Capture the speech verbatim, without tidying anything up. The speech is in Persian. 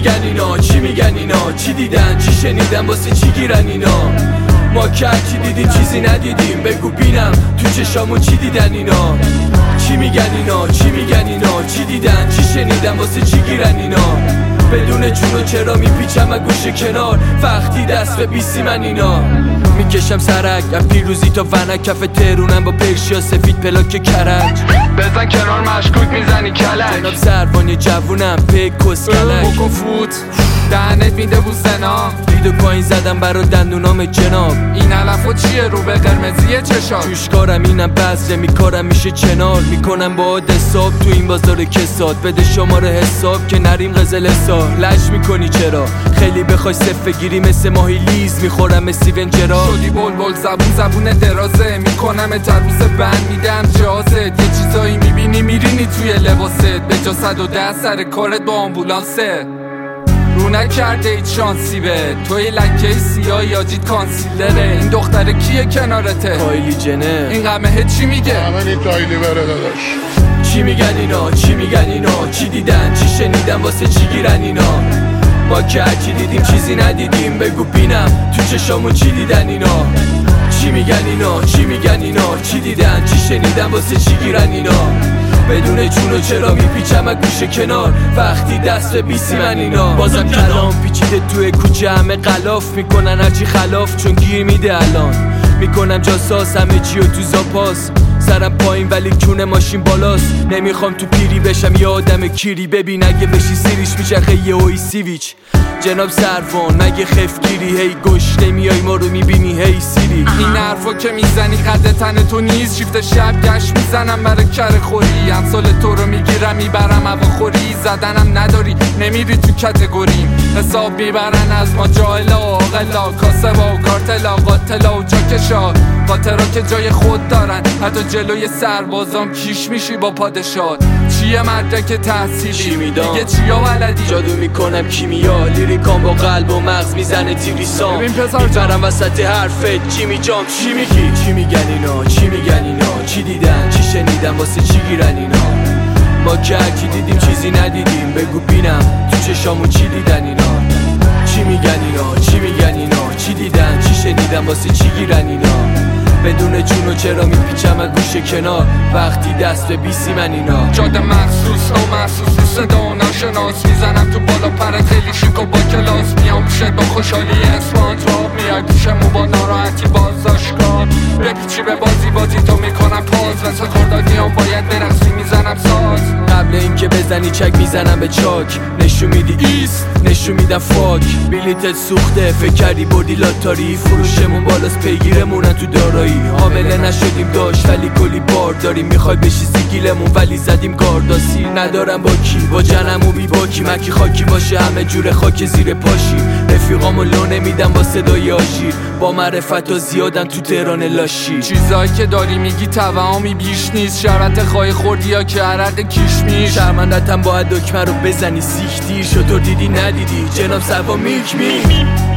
میگن اینا؟ چی میگن اینا؟ چی دیدن؟ چی شنیدن؟ واسه چی گیرن اینا؟ ما که هرچی دیدیم چیزی ندیدیم. بگو بینم تو چشامون چی دیدن اینا؟ چی میگن اینا؟ چی میگن اینا؟ چی دیدن؟ چی شنیدن؟ واسه چی گیرن اینا؟ بدون جون و چرا میپیچم از گوشه کنار وقتی دست به بیسی من اینا. میکشم سرک از پیروزی تا ونک کف ترونم با پرشیا سفید پلاک کرج. بزن کنار مشکوک میزنی کلک. جناب سروانی جوونم پیک کسکلک. بکن فوت دهنت میده بو سنا. دید و پایین زدم برا دندونام جناب. این علفو چیه رو به قرمزیه چشام؟ توش کارم اینم بذره میکارم میشه چنار. میکنم با عاد حساب تو این بازار کساد. بده شماره حساب که نریم قزل حساب. لش میکنی چرا؟ خیلی بخوای صف بگیری مثل ماهی لیز میخورم مثل ونجرا. شدی بول بول زبون زبون درازه. میکنم تروس بند میدم جازت. یه چیزایی میبینی میرینی توی لباست. به جا صد و ده سر کارت با آمبولانسه. رو نکرده هیچ شانسی به توی لکه سیاه یاجید کانسیلره. این دختره کیه کنارته؟ کایلی جنر. این قمه چی میگه؟ همه این کایلی بره داداش. چی میگن اینا؟ چی میگن اینا؟ چی دیدن؟ چی شنیدن؟ واسه چی گیرن اینا؟ ما که هرچی دیدیم چیزی ندیدیم. بگو بینم تو چشامون چی دیدن اینا؟ چی میگن اینا؟ چی میگن اینا؟ چی دیدن؟ چی شنیدن؟ واسه چی گیرن اینا؟ بدون جون و چرا میپیچم از گوشه کنار وقتی دست به بیسی من اینا. بازم کلام پیچیده توی کوچه همه غلاف میکنن هرچی خلاف چون گیر میده الان. میکنم جاساس همه چی و تو زاپاس. سرم پایین ولی کونه ماشین بالاست. نمیخوام تو پیری بشم یه آدم کیری. ببین اگه بشی سیریش میچرخه یه اوی سیویچ. جناب سروان مگه خفگیری؟ هی گوش نمیای ما رو میبینی هی سیری. این حرفا که میزنی قد تن تو نیست. شیفت شب گشت میزنم برای کره خوری. امثال تو رو میگیرم میبرم هواخوری. زدنم نداری نمیری تو کتگوریم. حساب میبرن از ما جاهلا و عاقلا. کاسبا و کارتلا قاتلا و جاکشا. قاطرا که جای خود دارن حتی جلوی سربازام کیش میشی با پادشاه. چیه مدرک تحصیلی؟ دیگه چیا بلدی؟ جادو میکنم کیمیا. لیریکام با قلب و مغز میزنه تیریسام. میبرم وسط حرفت جیمی جام. چی میگی؟ چی میگن اینا؟ چی میگن اینا؟ چی دیدن؟ چی شنیدن؟ واسه چی گیرن اینا؟ ما که هرچی دیدیم چیزی ندیدیم. بگو بینم تو چشامون چی دیدن اینا؟ چی میگن اینا؟ چی میگن اینا؟ چی دیدن؟ چی شنیدن؟ واسه چی گیرن اینا؟ بدون جون و چرا میپیچم از گوشه کنار وقتی دست به بیسی من اینا. جاده مخصوص و محسوس صدا ناشناس. میزنم تو بالا پرت خیلی شیک و با کلاس. میام پیشت با خوشحالی اسپانت راب. میای پیشمو با ناراحتی بازداشتگاه. بپیچی به بازی بازی تو میکنم پاز. واسه خوردادیام باید برقصی میزنم ساز. قبل اینکه بزنی چک میزنم به چاک. نشون میدی ایست نشون میدم فاک. بلیتت سوخته فکر کردی بردی لاتاری. فروشمون بالاست پیگیرمونن تو دارایی. حامله نشدیم داشت ولی کلی بار داریم. میخوای بشی سیگیلمون ولی زدیم گارداسی. ندارم با کی با جنم و بی باکی. مکی خاکی باشه همه جور خاک زیر پاشی. رفیقامو لو نمیدم با صدای آژیر. با معرفت ها زیادن تو تهران لاشی. چیزایی که داری میگی توهمی بیش نیست. شرط خواهی خوردی یا که عرق کیش میش. شرمندتم باید دکمه رو بزنی سیخ دیر. شطور دیدی ندیدی جناب سروا میک می